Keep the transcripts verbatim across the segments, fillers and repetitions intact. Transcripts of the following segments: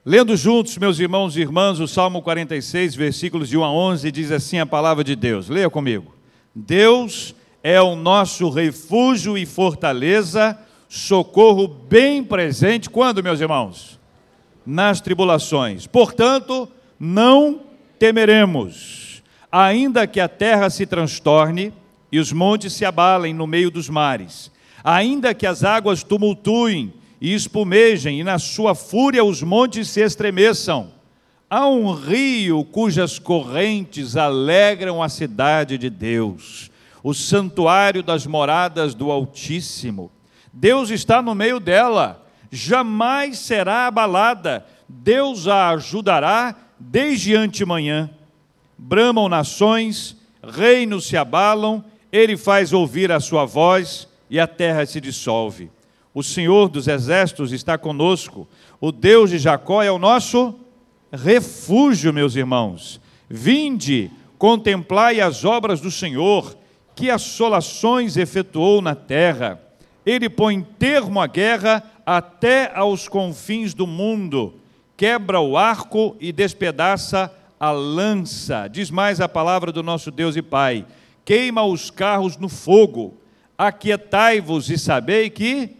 Lendo juntos, meus irmãos e irmãs, o Salmo quarenta e seis, versículos de um a onze, diz assim a palavra de Deus. Leia comigo. Deus é o nosso refúgio e fortaleza, socorro bem presente. Quando, meus irmãos? Nas tribulações. Portanto, não temeremos, ainda que a terra se transtorne e os montes se abalem no meio dos mares, ainda que as águas tumultuem e espumejem, e na sua fúria os montes se estremeçam. Há um rio cujas correntes alegram a cidade de Deus, o santuário das moradas do Altíssimo. Deus está no meio dela, jamais será abalada. Deus a ajudará desde antemanhã. Bramam nações, reinos se abalam, ele faz ouvir a sua voz e a terra se dissolve. O Senhor dos exércitos está conosco, o Deus de Jacó é o nosso refúgio, meus irmãos. Vinde, contemplai as obras do Senhor, que assolações efetuou na terra. Ele põe termo à guerra até aos confins do mundo, quebra o arco e despedaça a lança. Diz mais a palavra do nosso Deus e Pai: queima os carros no fogo, aquietai-vos e sabei que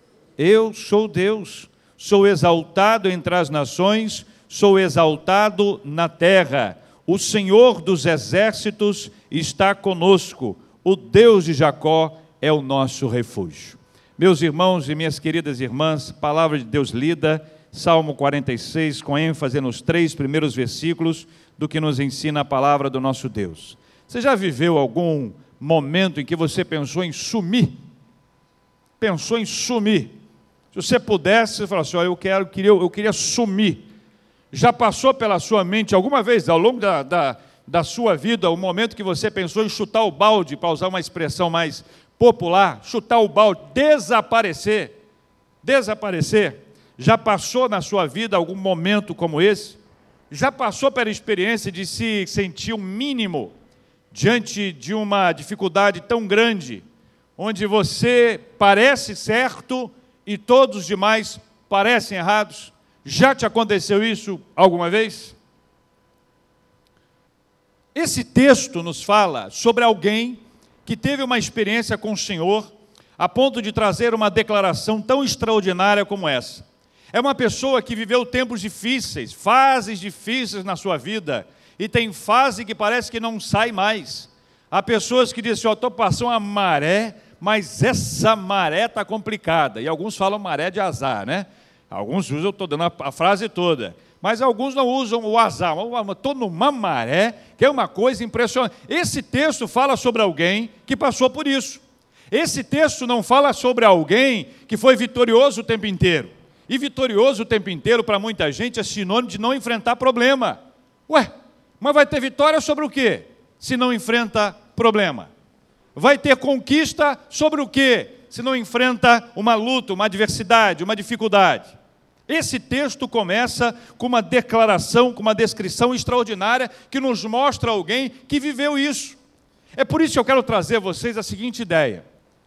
eu sou Deus, sou exaltado entre as nações, sou exaltado na terra. O Senhor dos exércitos está conosco, o Deus de Jacó é o nosso refúgio. Meus irmãos e minhas queridas irmãs, palavra de Deus lida, Salmo quarenta e seis, com ênfase nos três primeiros versículos do que nos ensina a palavra do nosso Deus. Você já viveu algum momento em que você pensou em sumir? Pensou em sumir? Se você pudesse, você falasse assim, ó, eu, quero, eu, queria, eu queria sumir. Já passou pela sua mente alguma vez, ao longo da, da, da sua vida, o momento que você pensou em chutar o balde, para usar uma expressão mais popular, chutar o balde, desaparecer, desaparecer? Já passou na sua vida algum momento como esse? Já passou pela experiência de se sentir um mínimo diante de uma dificuldade tão grande, onde você parece certo e todos os demais parecem errados? Já te aconteceu isso alguma vez? Esse texto nos fala sobre alguém que teve uma experiência com o Senhor a ponto de trazer uma declaração tão extraordinária como essa. É uma pessoa que viveu tempos difíceis, fases difíceis na sua vida, e tem fase que parece que não sai mais. Há pessoas que dizem, ó, estou passando uma maré, mas essa maré está complicada. E alguns falam maré de azar, né? Alguns usam, estou dando a frase toda, mas alguns não usam o azar. Estou numa maré, que é uma coisa impressionante. Esse texto fala sobre alguém que passou por isso. Esse texto não fala sobre alguém que foi vitorioso o tempo inteiro. E vitorioso o tempo inteiro, para muita gente, é sinônimo de não enfrentar problema. Ué, mas vai ter vitória sobre o quê? Se não enfrenta problema. Vai ter conquista sobre o quê? Se não enfrenta uma luta, uma adversidade, uma dificuldade. Esse texto começa com uma declaração, com uma descrição extraordinária que nos mostra alguém que viveu isso. É por isso que eu quero trazer a vocês a seguinte ideia.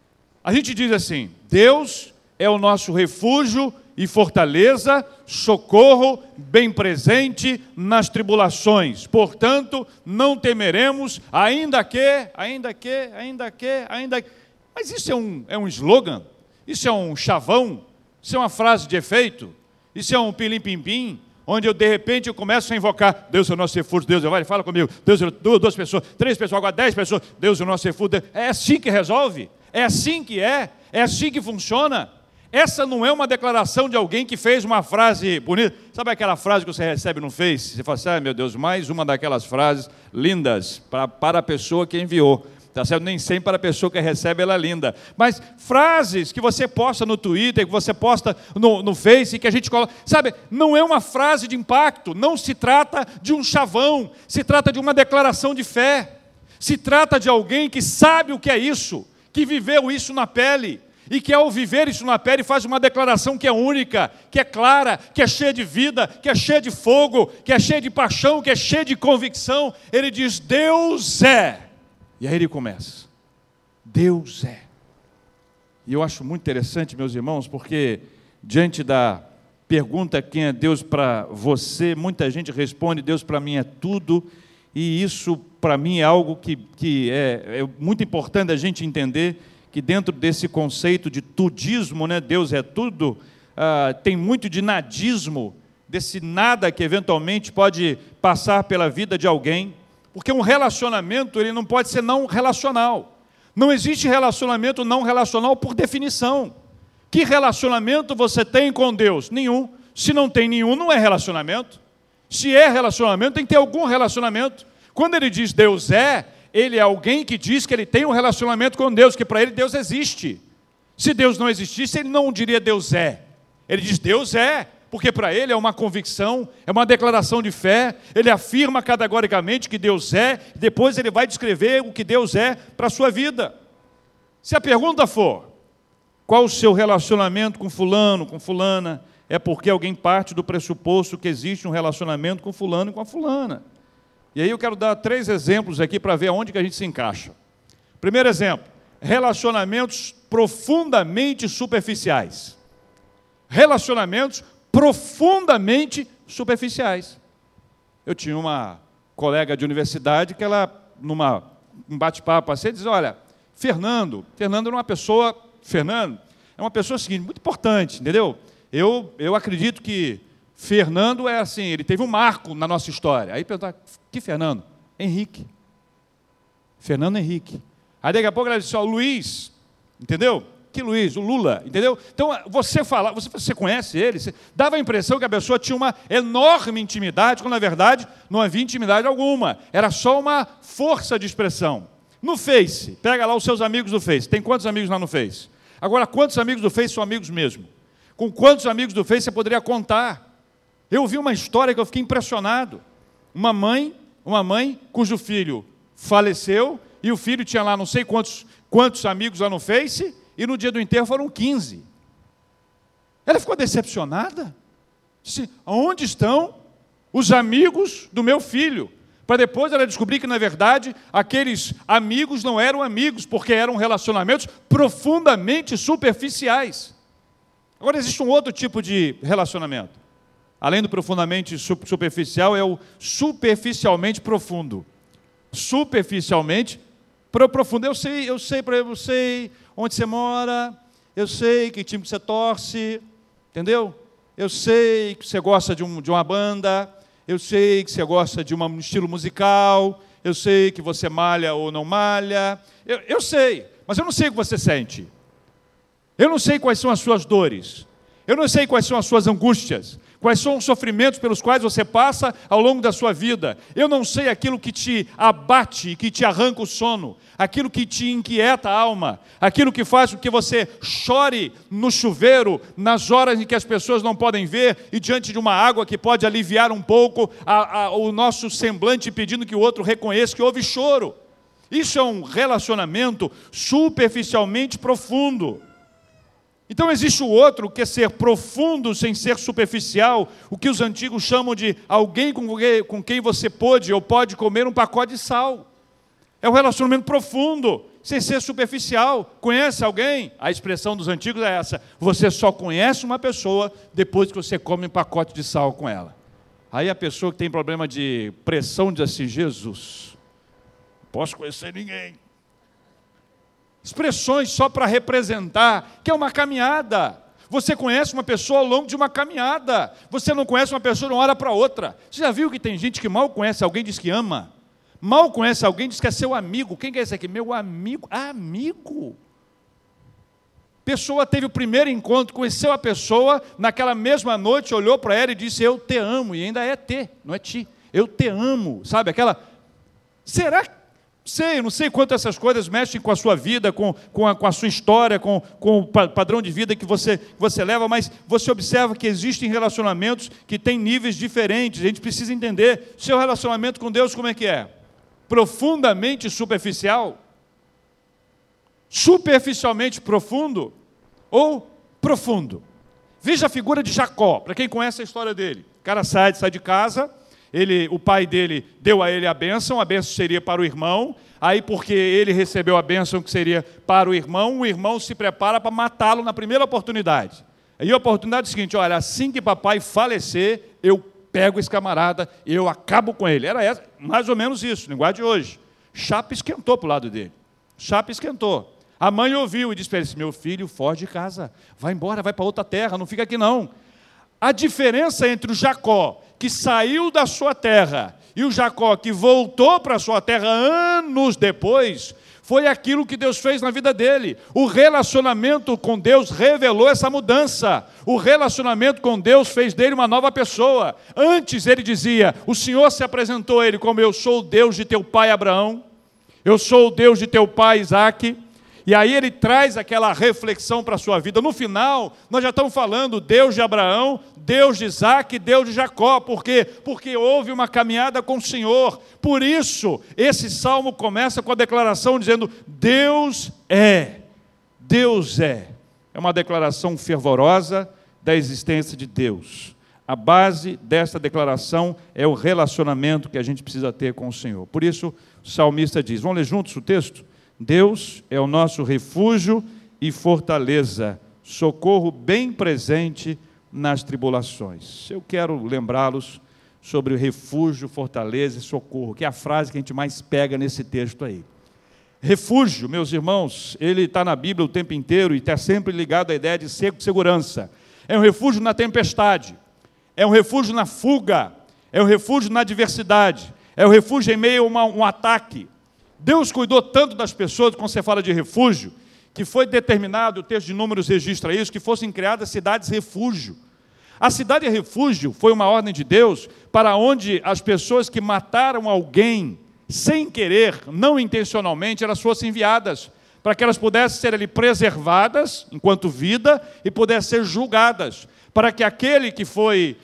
A gente diz assim, Deus é o nosso refúgio e fortaleza, socorro bem presente nas tribulações. Portanto, não temeremos, ainda que, ainda que, ainda que, ainda que. Mas isso é um, é um slogan? Isso é um chavão? Isso é uma frase de efeito? Isso é um pilim-pim-pim? Onde eu, de repente, eu começo a invocar, Deus é o nosso refúgio, Deus, vai, fala comigo, Deus é duas, duas pessoas, três pessoas, agora dez pessoas, Deus é o nosso refúgio. É assim que resolve? É assim que é? É assim que funciona? Essa não é uma declaração de alguém que fez uma frase bonita. Sabe aquela frase que você recebe no Face? Você fala assim, ah, meu Deus, mais uma daquelas frases lindas para, para a pessoa que enviou. Tá certo? Nem sempre para a pessoa que recebe ela é linda. Mas frases que você posta no Twitter, que você posta no, no Face, que a gente coloca. Sabe, não é uma frase de impacto, não se trata de um chavão, se trata de uma declaração de fé. Se trata de alguém que sabe o que é isso, que viveu isso na pele. E que ao viver isso na pele faz uma declaração que é única, que é clara, que é cheia de vida, que é cheia de fogo, que é cheia de paixão, que é cheia de convicção. Ele diz, Deus é. E aí ele começa, Deus é. E eu acho muito interessante, meus irmãos, porque diante da pergunta quem é Deus para você, muita gente responde, Deus para mim é tudo, e isso para mim é algo que, que é, é muito importante a gente entender, que dentro desse conceito de tudismo, né, Deus é tudo, ah, tem muito de nadismo, desse nada que eventualmente pode passar pela vida de alguém, porque um relacionamento ele não pode ser não relacional. Não existe relacionamento não relacional por definição. Que relacionamento você tem com Deus? Nenhum. Se não tem nenhum, não é relacionamento. Se é relacionamento, tem que ter algum relacionamento. Quando ele diz Deus é, ele é alguém que diz que ele tem um relacionamento com Deus, que para ele Deus existe. Se Deus não existisse, ele não diria Deus é. Ele diz Deus é, porque para ele é uma convicção, é uma declaração de fé, ele afirma categoricamente que Deus é, depois ele vai descrever o que Deus é para a sua vida. Se a pergunta for, qual o seu relacionamento com fulano, com fulana, é porque alguém parte do pressuposto que existe um relacionamento com fulano e com a fulana. E aí eu quero dar três exemplos aqui para ver aonde que a gente se encaixa. Primeiro exemplo, relacionamentos profundamente superficiais. Relacionamentos profundamente superficiais. Eu tinha uma colega de universidade que ela, numa, um bate-papo assim, dizia, olha, Fernando, Fernando era uma pessoa, Fernando é uma pessoa seguinte, muito importante, entendeu? Eu, eu acredito que Fernando é assim, ele teve um marco na nossa história. Aí perguntar, que Fernando? Henrique. Fernando Henrique. Aí daqui a pouco ela disse, ó, Luiz, entendeu? Que Luiz, o Lula, entendeu? Então, você fala, você, você conhece ele, você, dava a impressão que a pessoa tinha uma enorme intimidade, quando, na verdade, não havia intimidade alguma. Era só uma força de expressão. No Face, pega lá os seus amigos do Face. Tem quantos amigos lá no Face? Agora, quantos amigos do Face são amigos mesmo? Com quantos amigos do Face você poderia contar? Eu ouvi uma história que eu fiquei impressionado. Uma mãe, uma mãe cujo filho faleceu, e o filho tinha lá não sei quantos, quantos amigos lá no Face, e no dia do enterro foram quinze. Ela ficou decepcionada. Disse, onde estão os amigos do meu filho? Para depois ela descobrir que, na verdade, aqueles amigos não eram amigos, porque eram relacionamentos profundamente superficiais. Agora, existe um outro tipo de relacionamento. Além do profundamente superficial, é o superficialmente profundo. Superficialmente profundo. Eu sei, eu sei, eu sei onde você mora, eu sei que time que você torce, entendeu? Eu sei que você gosta de, um, de uma banda, eu sei que você gosta de um estilo musical, eu sei que você malha ou não malha, eu, eu sei, mas eu não sei o que você sente. Eu não sei quais são as suas dores, eu não sei quais são as suas angústias, quais são os sofrimentos pelos quais você passa ao longo da sua vida. Eu não sei aquilo que te abate, que te arranca o sono, aquilo que te inquieta a alma, aquilo que faz com que você chore no chuveiro, nas horas em que as pessoas não podem ver, e diante de uma água que pode aliviar um pouco a, a, o nosso semblante, pedindo que o outro reconheça que houve choro. Isso é um relacionamento superficialmente profundo. Então existe o outro, que é ser profundo sem ser superficial, o que os antigos chamam de alguém com quem você pode ou pode comer um pacote de sal. É um relacionamento profundo, sem ser superficial. Conhece alguém? A expressão dos antigos é essa, você só conhece uma pessoa depois que você come um pacote de sal com ela. Aí a pessoa que tem problema de pressão diz assim, Jesus, não posso conhecer ninguém. Expressões só para representar que é uma caminhada. Você conhece uma pessoa ao longo de uma caminhada. Você não conhece uma pessoa de uma hora para outra. Você já viu que tem gente que mal conhece alguém e diz que ama? Mal conhece alguém e diz que é seu amigo. Quem que é esse aqui? Meu amigo. Amigo. Pessoa teve o primeiro encontro, conheceu a pessoa, naquela mesma noite olhou para ela e disse, eu te amo. E ainda é te, não é ti. Eu te amo. Sabe aquela... Será que... Sei, não sei quanto essas coisas mexem com a sua vida, com, com, a, com a sua história, com, com o padrão de vida que você, que você leva, mas você observa que existem relacionamentos que têm níveis diferentes. A gente precisa entender, seu relacionamento com Deus como é que é? Profundamente superficial? Superficialmente profundo? Ou profundo? Veja a figura de Jacó, para quem conhece a história dele. O cara sai, sai de casa... Ele, o pai dele deu a ele a bênção, a bênção seria para o irmão, aí porque ele recebeu a bênção que seria para o irmão, o irmão se prepara para matá-lo na primeira oportunidade. E a oportunidade é a seguinte: olha, assim que papai falecer, eu pego esse camarada e eu acabo com ele. Era essa, mais ou menos isso, linguagem de hoje. Chapa esquentou para o lado dele. Chapa esquentou. A mãe ouviu e disse para ele: meu filho, foge de casa, vai embora, vai para outra terra, não fica aqui não. A diferença entre o Jacó, que saiu da sua terra, e o Jacó, que voltou para a sua terra anos depois, foi aquilo que Deus fez na vida dele. O relacionamento com Deus revelou essa mudança. O relacionamento com Deus fez dele uma nova pessoa. Antes ele dizia, o Senhor se apresentou a ele como: eu sou o Deus de teu pai Abraão, eu sou o Deus de teu pai Isaque. E aí ele traz aquela reflexão para a sua vida. No final, nós já estamos falando Deus de Abraão, Deus de Isaque, Deus de Jacó. Por quê? Porque houve uma caminhada com o Senhor. Por isso, esse salmo começa com a declaração dizendo: Deus é, Deus é. É uma declaração fervorosa da existência de Deus. A base dessa declaração é o relacionamento que a gente precisa ter com o Senhor. Por isso, o salmista diz, vamos ler juntos o texto? Deus é o nosso refúgio e fortaleza, socorro bem presente nas tribulações. Eu quero lembrá-los sobre o refúgio, fortaleza e socorro, que é a frase que a gente mais pega nesse texto aí. Refúgio, meus irmãos, ele está na Bíblia o tempo inteiro e está sempre ligado à ideia de segurança. É um refúgio na tempestade, é um refúgio na fuga, é um refúgio na adversidade, é um refúgio em meio a uma, um ataque. Deus cuidou tanto das pessoas, quando você fala de refúgio, que foi determinado, o texto de Números registra isso, que fossem criadas cidades-refúgio. A cidade-refúgio foi uma ordem de Deus para onde as pessoas que mataram alguém sem querer, não intencionalmente, elas fossem enviadas, para que elas pudessem ser ali preservadas enquanto vida e pudessem ser julgadas, para que aquele que foi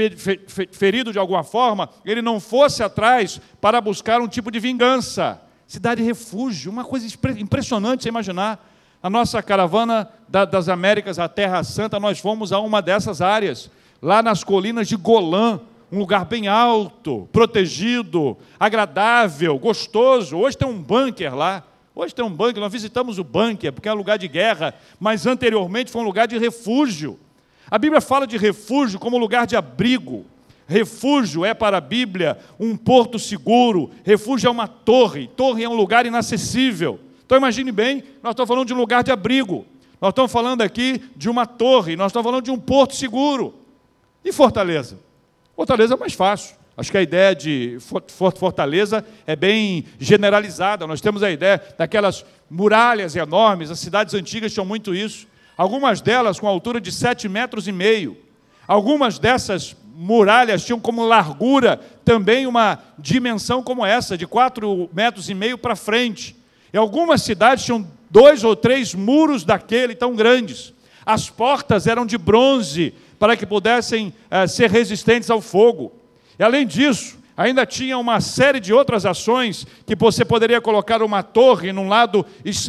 ferido de alguma forma, ele não fosse atrás para buscar um tipo de vingança. Cidade-refúgio, uma coisa impressionante você imaginar. A nossa caravana das Américas, a Terra Santa, nós fomos a uma dessas áreas, lá nas colinas de Golã, um lugar bem alto, protegido, agradável, gostoso. Hoje tem um bunker lá, hoje tem um bunker, nós visitamos o bunker, porque é um lugar de guerra, mas anteriormente foi um lugar de refúgio. A Bíblia fala de refúgio como lugar de abrigo. Refúgio é para a Bíblia um porto seguro, refúgio é uma torre, torre é um lugar inacessível. Então imagine bem, nós estamos falando de um lugar de abrigo, nós estamos falando aqui de uma torre, nós estamos falando de um porto seguro. E Fortaleza? Fortaleza é mais fácil, acho que a ideia de Fortaleza é bem generalizada, nós temos a ideia daquelas muralhas enormes, as cidades antigas tinham muito isso, algumas delas com altura de sete metros e meio, algumas dessas muralhas tinham como largura também uma dimensão como essa, de quatro metros e meio para frente. E algumas cidades tinham dois ou três muros daquele tão grandes. As portas eram de bronze para que pudessem eh, ser resistentes ao fogo. E além disso, ainda tinha uma série de outras ações que você poderia colocar uma torre num lado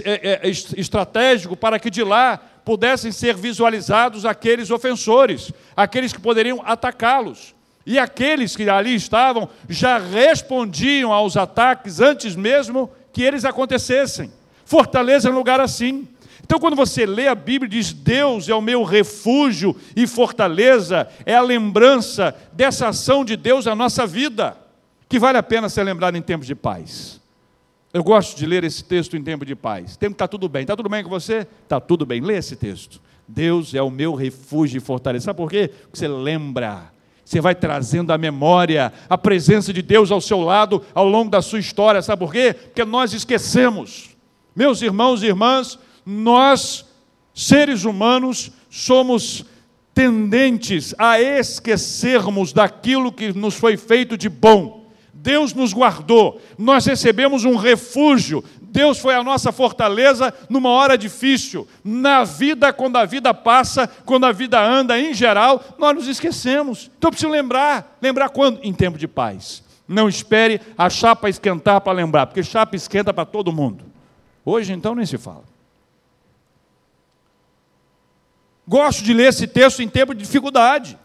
estratégico para que de lá pudessem ser visualizados aqueles ofensores, aqueles que poderiam atacá-los. E aqueles que ali estavam já respondiam aos ataques antes mesmo que eles acontecessem. Fortaleza é um lugar assim. Então, quando você lê a Bíblia e diz Deus é o meu refúgio e fortaleza, é a lembrança dessa ação de Deus na nossa vida, que vale a pena ser lembrado em tempos de paz. Eu gosto de ler esse texto em tempo de paz. Tempo que está tudo bem. Está tudo bem com você? Está tudo bem. Lê esse texto. Deus é o meu refúgio e fortaleza. Sabe por quê? Porque você lembra. Você vai trazendo à memória a presença de Deus ao seu lado ao longo da sua história. Sabe por quê? Porque nós esquecemos. Meus irmãos e irmãs, nós, seres humanos, somos tendentes a esquecermos daquilo que nos foi feito de bom. Deus nos guardou, nós recebemos um refúgio, Deus foi a nossa fortaleza numa hora difícil. Na vida, quando a vida passa, quando a vida anda em geral, nós nos esquecemos. Então eu preciso lembrar, lembrar quando? Em tempo de paz. Não espere a chapa esquentar para lembrar, porque chapa esquenta para todo mundo. Hoje então nem se fala. Gosto de ler esse texto em tempo de dificuldade,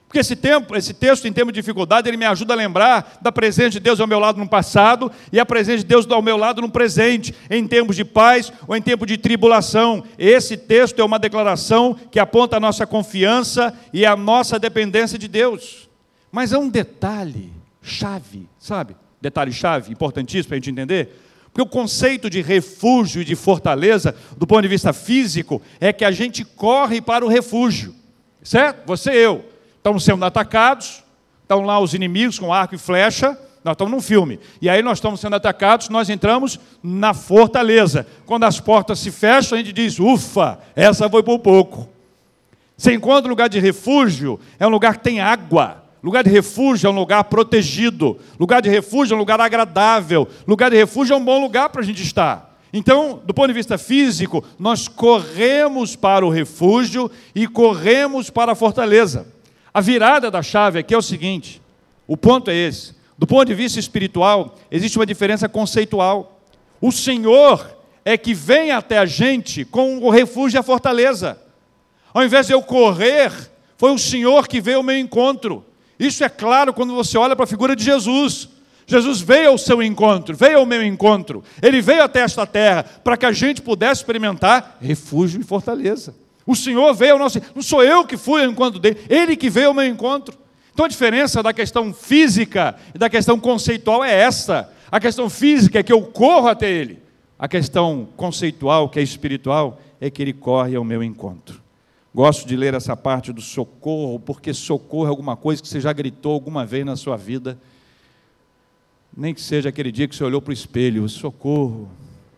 Porque esse, tempo, esse texto, em termos de dificuldade, ele me ajuda a lembrar da presença de Deus ao meu lado no passado e a presença de Deus ao meu lado no presente, em tempos de paz ou em tempo de tribulação. Esse texto é uma declaração que aponta a nossa confiança e a nossa dependência de Deus. Mas é um detalhe chave, sabe? Detalhe chave, importantíssimo para a gente entender. Porque o conceito de refúgio e de fortaleza, do ponto de vista físico, é que a gente corre para o refúgio. Certo? Você e eu. Estamos sendo atacados, estão lá os inimigos com arco e flecha, nós estamos num filme. E aí nós estamos sendo atacados, nós entramos na fortaleza. Quando as portas se fecham, a gente diz, ufa, essa foi por pouco. Você encontra um lugar de refúgio, é um lugar que tem água. Lugar de refúgio é um lugar protegido. Lugar de refúgio é um lugar agradável. Lugar de refúgio é um bom lugar para a gente estar. Então, do ponto de vista físico, nós corremos para o refúgio e corremos para a fortaleza. A virada da chave aqui é o seguinte, o ponto é esse. Do ponto de vista espiritual, existe uma diferença conceitual. O Senhor é que vem até a gente com o refúgio e a fortaleza. Ao invés de eu correr, foi o Senhor que veio ao meu encontro. Isso é claro quando você olha para a figura de Jesus. Jesus veio ao seu encontro, veio ao meu encontro. Ele veio até esta terra para que a gente pudesse experimentar refúgio e fortaleza. O Senhor veio ao nosso... Não sou eu que fui ao encontro dele, Ele que veio ao meu encontro. Então a diferença da questão física e da questão conceitual é essa. A questão física é que eu corro até Ele. A questão conceitual, que é espiritual, é que Ele corre ao meu encontro. Gosto de ler essa parte do socorro, porque socorro é alguma coisa que você já gritou alguma vez na sua vida. Nem que seja aquele dia que você olhou para o espelho, socorro.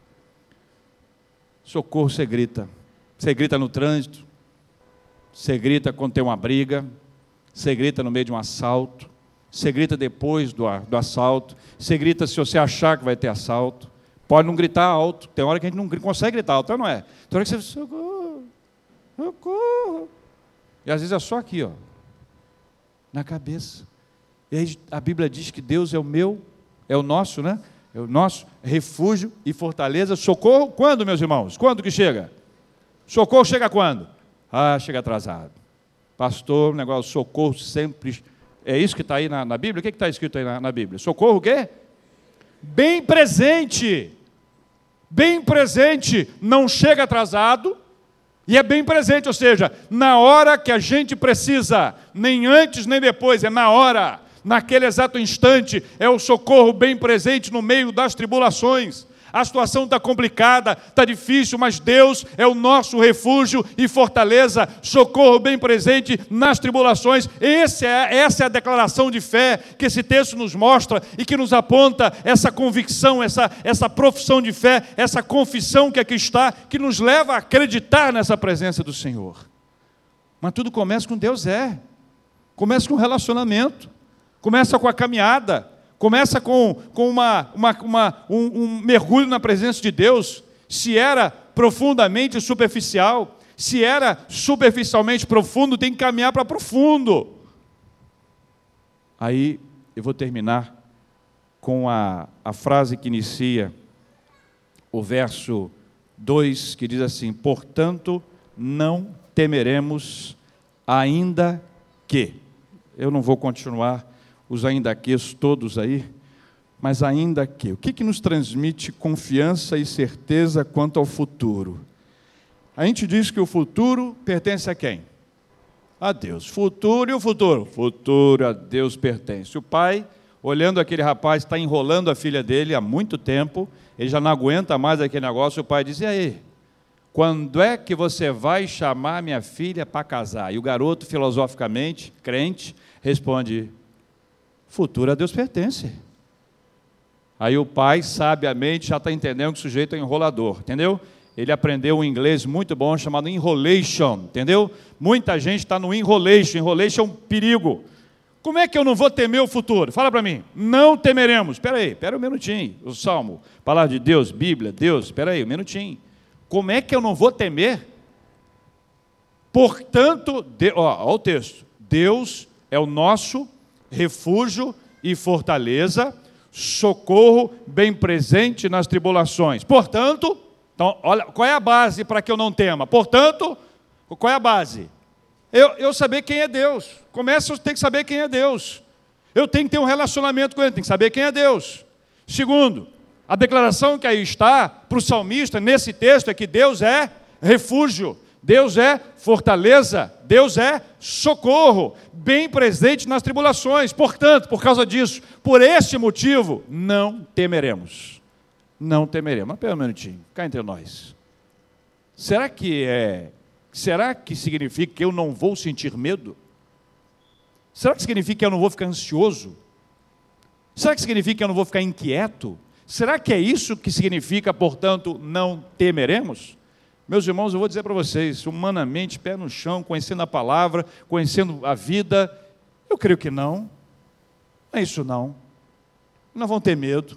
Socorro você grita. Você grita no trânsito, você grita quando tem uma briga, você grita no meio de um assalto, você grita depois do, do assalto, você grita se você achar que vai ter assalto. Pode não gritar alto, tem hora que a gente não consegue gritar alto, não é? Tem hora que você, socorro, socorro. E às vezes é só aqui, ó, na cabeça. E aí a Bíblia diz que Deus é o meu, é o nosso, né? É o nosso refúgio e fortaleza. Socorro quando, meus irmãos? Quando que chega? Socorro chega quando? Ah, chega atrasado. Pastor, o negócio socorro sempre... É isso que está aí na, na Bíblia? O que está escrito aí na, na Bíblia? Socorro o quê? Bem presente. Bem presente. Não chega atrasado e é bem presente. Ou seja, na hora que a gente precisa, nem antes nem depois, é na hora. Naquele exato instante, é o socorro bem presente no meio das tribulações. A situação está complicada, está difícil, mas Deus é o nosso refúgio e fortaleza, socorro bem presente nas tribulações. Esse é, essa é a declaração de fé que esse texto nos mostra e que nos aponta essa convicção, essa, essa profissão de fé, essa confissão que aqui está, que nos leva a acreditar nessa presença do Senhor. Mas tudo começa com Deus é, começa com o relacionamento, começa com a caminhada, começa com, com uma, uma, uma, um, um mergulho na presença de Deus. Se era profundamente superficial, se era superficialmente profundo, tem que caminhar para profundo. Aí eu vou terminar com a, a frase que inicia o verso dois, que diz assim: portanto, não temeremos, ainda que. Eu não vou continuar os ainda que todos aí, mas ainda que. O que, que nos transmite confiança e certeza quanto ao futuro? A gente diz que o futuro pertence a quem? A Deus. Futuro e o futuro? Futuro a Deus pertence. O pai, olhando aquele rapaz, está enrolando a filha dele há muito tempo, ele já não aguenta mais aquele negócio, o pai diz: e aí, quando é que você vai chamar minha filha para casar? E o garoto, filosoficamente, crente, responde: futuro a Deus pertence. Aí o pai, sabiamente, já está entendendo que o sujeito é enrolador, entendeu? Ele aprendeu um inglês muito bom chamado enrolation, entendeu? Muita gente está no enrolation, enrolation é um perigo. Como é que eu não vou temer o futuro? Fala para mim. Não temeremos. Espera aí, espera um minutinho. O Salmo, palavra de Deus, Bíblia, Deus, espera aí, um minutinho. Como é que eu não vou temer? Portanto, de, ó, ó o texto. Deus é o nosso refúgio e fortaleza, socorro bem presente nas tribulações. Portanto, então, olha, qual é a base para que eu não tema? Portanto, qual é a base? eu, eu saber quem é Deus. Começa a ter que saber quem é Deus. Eu tenho que ter um relacionamento com Ele, tenho que saber quem é Deus. Segundo, a declaração que aí está para o salmista, nesse texto, é que Deus é refúgio, Deus é fortaleza, Deus é socorro, bem presente nas tribulações. Portanto, por causa disso, por este motivo, não temeremos. Não temeremos. Mas pera um minutinho, cá entre nós. Será que é... Será que significa que eu não vou sentir medo? Será que significa que eu não vou ficar ansioso? Será que significa que eu não vou ficar inquieto? Será que é isso que significa, portanto, não temeremos? Meus irmãos, eu vou dizer para vocês, humanamente, pé no chão, conhecendo a palavra, conhecendo a vida, eu creio que não. Não é isso não. Não vão ter medo,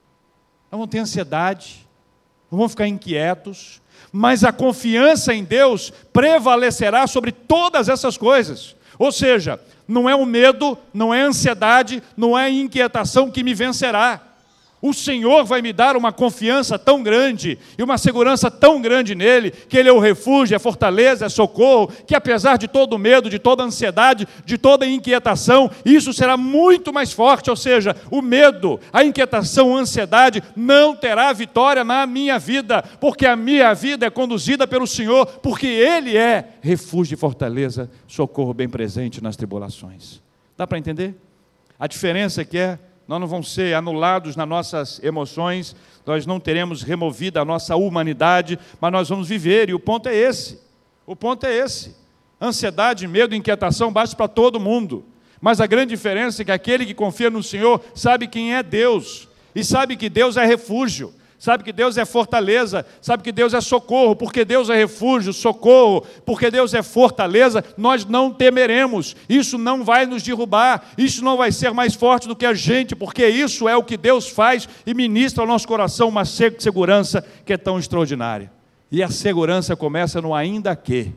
não vão ter ansiedade, não vão ficar inquietos, mas a confiança em Deus prevalecerá sobre todas essas coisas. Ou seja, não é o medo, não é a ansiedade, não é a inquietação que me vencerá. O Senhor vai me dar uma confiança tão grande e uma segurança tão grande nele, que Ele é o refúgio, é fortaleza, é socorro, que apesar de todo o medo, de toda a ansiedade, de toda a inquietação, isso será muito mais forte. Ou seja, o medo, a inquietação, a ansiedade não terá vitória na minha vida, porque a minha vida é conduzida pelo Senhor, porque Ele é refúgio e fortaleza, socorro bem presente nas tribulações. Dá para entender? A diferença é que é nós não vamos ser anulados nas nossas emoções, nós não teremos removida a nossa humanidade, mas nós vamos viver, e o ponto é esse. O ponto é esse. Ansiedade, medo, inquietação bate para todo mundo. Mas a grande diferença é que aquele que confia no Senhor sabe quem é Deus, e sabe que Deus é refúgio, sabe que Deus é fortaleza, sabe que Deus é socorro. Porque Deus é refúgio, socorro, porque Deus é fortaleza, nós não temeremos. Isso não vai nos derrubar, isso não vai ser mais forte do que a gente, porque isso é o que Deus faz e ministra ao nosso coração uma segurança que é tão extraordinária. E a segurança começa no ainda que.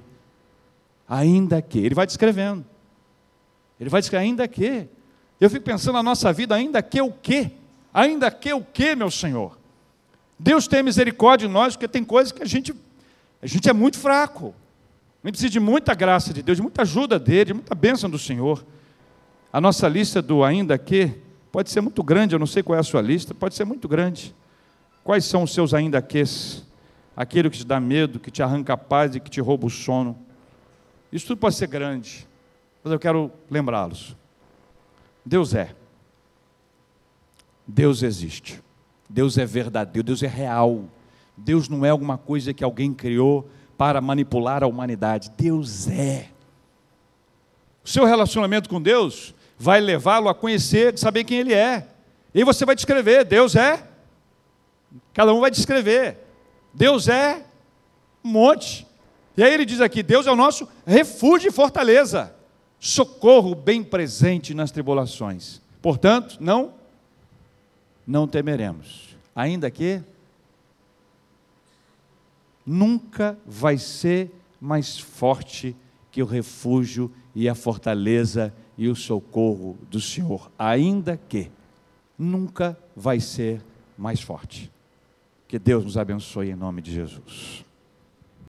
Ainda que. Ele vai descrevendo. Ele vai descrevendo ainda que. Eu fico pensando na nossa vida, ainda que o quê? Ainda que o quê, meu Senhor? Deus tem misericórdia de nós, porque tem coisas que a gente, a gente é muito fraco. A gente precisa de muita graça de Deus, de muita ajuda dele, de muita bênção do Senhor. A nossa lista do ainda que pode ser muito grande, eu não sei qual é a sua lista, pode ser muito grande. Quais são os seus ainda ques? Aquilo que te dá medo, que te arranca a paz e que te rouba o sono. Isso tudo pode ser grande, mas eu quero lembrá-los. Deus é. Deus existe. Deus é verdadeiro, Deus é real. Deus não é alguma coisa que alguém criou para manipular a humanidade. Deus é. O seu relacionamento com Deus vai levá-lo a conhecer, saber quem Ele é. E aí você vai descrever, Deus é. Cada um vai descrever. Deus é um monte. E aí ele diz aqui, Deus é o nosso refúgio e fortaleza, socorro bem presente nas tribulações. Portanto, não não temeremos, ainda que nunca vai ser mais forte que o refúgio e a fortaleza e o socorro do Senhor, ainda que nunca vai ser mais forte. Que Deus nos abençoe em nome de Jesus.